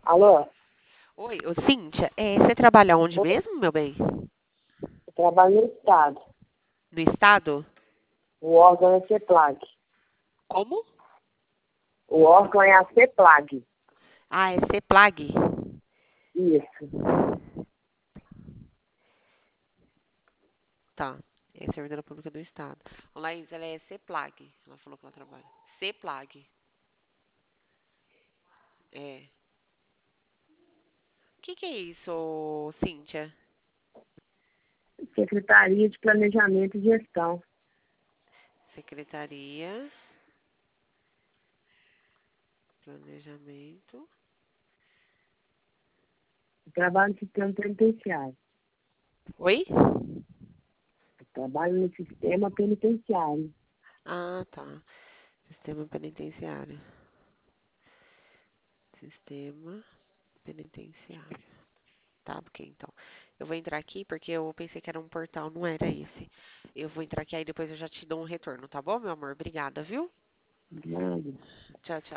Alô? Oi, ô Cíntia, você trabalha onde Eu mesmo, meu bem? trabalho no Estado. No estado? O órgão é CEPLAG. Como? O órgão é a CEPLAG. Ah, é CEPLAG. Isso. Tá. É servidora pública do estado. A Laís, ela é CEPLAG. Ela falou que ela trabalha. CEPLAG. É. O que é isso, Cíntia? Secretaria de Planejamento e Gestão. Secretaria, Planejamento. Eu trabalho no sistema penitenciário. Oi? Eu trabalho no sistema penitenciário. Ah, tá. Sistema penitenciário. Sistema penitenciário. Tá, ok, então. Eu vou entrar aqui porque eu pensei que era um portal, não era esse. Eu vou entrar aqui, aí depois eu já te dou um retorno, tá bom, meu amor? Obrigada, viu? Nada. Tchau, tchau.